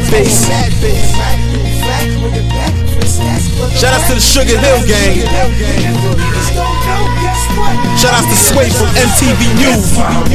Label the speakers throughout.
Speaker 1: bass. Shout out to the Sugar Hill Gang. Shout out to Sway from MTV News.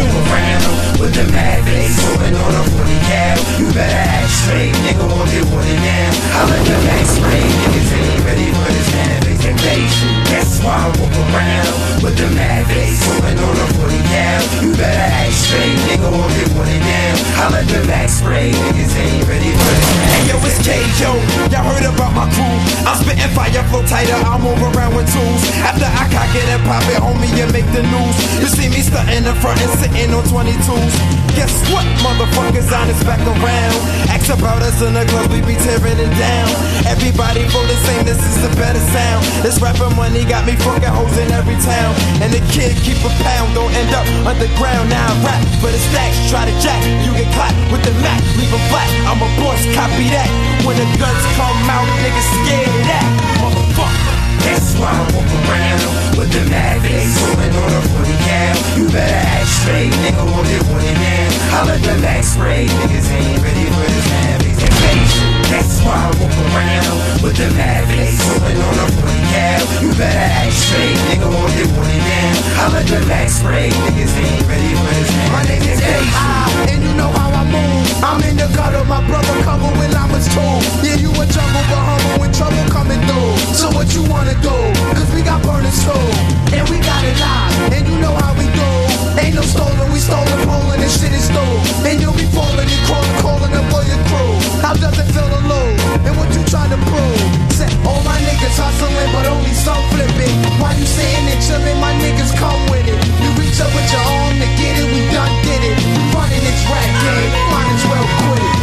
Speaker 2: With the mad bass moving on a 40 cal. You better act straight, nigga, won't get wooded down. I let the max spray, niggas ain't ready for this mad bass and bass. That's why I walk around with the mad bass moving on a 40 cal. You better act straight, nigga, won't get wooded down. I let the max spray, niggas ain't ready for this mad bass.
Speaker 3: Hey yo, it's K.O. Y'all heard about my crew? I'm spitting fire, flow tighter, I move around with tools. After I cock it and pop it, homie, you make the news. You see me stunting in front and sitting on 22s. Guess what, motherfuckers, on this back around. Ask about us in the club, we be tearing it down. Everybody for the same, this is the better sound. This rapper money got me fucking hoes in every town. And the kid keep a pound, don't end up underground. Now I rap for the stacks, try to jack, you get clapped with the Mac, leave a flat. I'm a boss, copy that. When the guns come out, niggas scared of that, motherfucker.
Speaker 2: That's why I walk around with the mad bass moving on a 40 cal. You better act straight, nigga, won't get wooded down. I let the max spray, niggas ain't ready for this mad bass and bass. That's why I walk around with the mad bass moving on a 40 cal. You better act straight, nigga, won't get wooded down. I let the max spray, niggas ain't ready for this mad bass.
Speaker 3: My name is A.I. and you know how I move. I'm in the gutter, my brother covered with llamas too. Yeah, you a jungle, but humble when trouble coming through. So what you wanna do? Cause we got burners too, and we got it live, and you know how we do. Ain't no stolen, we stolen, rolling, and shit is through. And you'll be falling and crawling, calling up for your crew. How does it feel to lose? And what you trying to prove? Say, all my niggas hustling, but only some flipping. While you sitting and chilling, my niggas come with it. You reach up with your arm to get it, we done did it. We running this rap game, might as well quit it.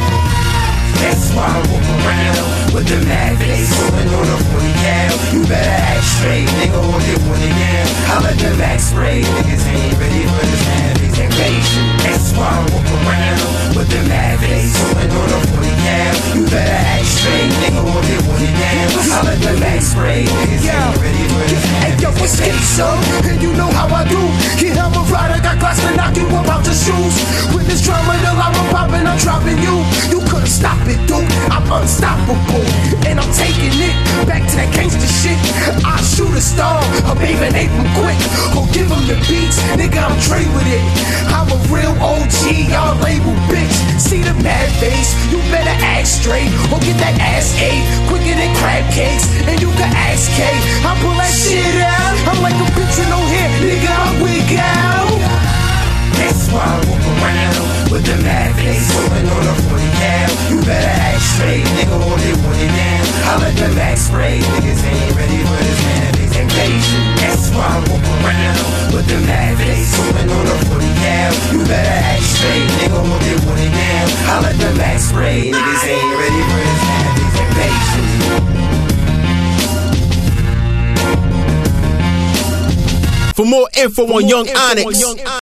Speaker 2: That's why I walk around with the mad bass moving on a 40 cal. You better act straight, nigga, won't get wooded down. I let the max spray, niggas ain't ready for this mad bass and bass. That's why I walk around with the mad bass moving on a 40 cal. You better act straight, nigga, won't get wooded down. I let the max spray, niggas ain't ready for this mad bass.
Speaker 3: Hey yo, what's up? And you know how I do. Here I'm a rider, got glass to knock you up out your shoes. With this drama, the lava popping, I'm dropping you. You couldn't stop it, dude. I'm unstoppable, and I'm taking it back to that gangster shit. I shoot a star, a baby ape him quick, or give him the beats, nigga, I'm Dre with it. I'm a real OG, y'all label bitch. See the mad face, you better act straight, or get that ass ate quicker than crab cakes. And you can ask K, I pull that shit out. I'm like a bitch with no hair, nigga, I'm wig out.
Speaker 2: That's why I walk around with the mad bass moving on a 40 cal. You better act straight, nigga, won't get wooded down. I let the max spray, niggas ain't ready for this mad bass and bass. That's why I walk around with the mad bass moving on a 40 cal. You better act straight, nigga, won't get wooded down. I let the max spray, niggas ain't ready for this mad bass and bass.
Speaker 1: For more info on Young Onyx,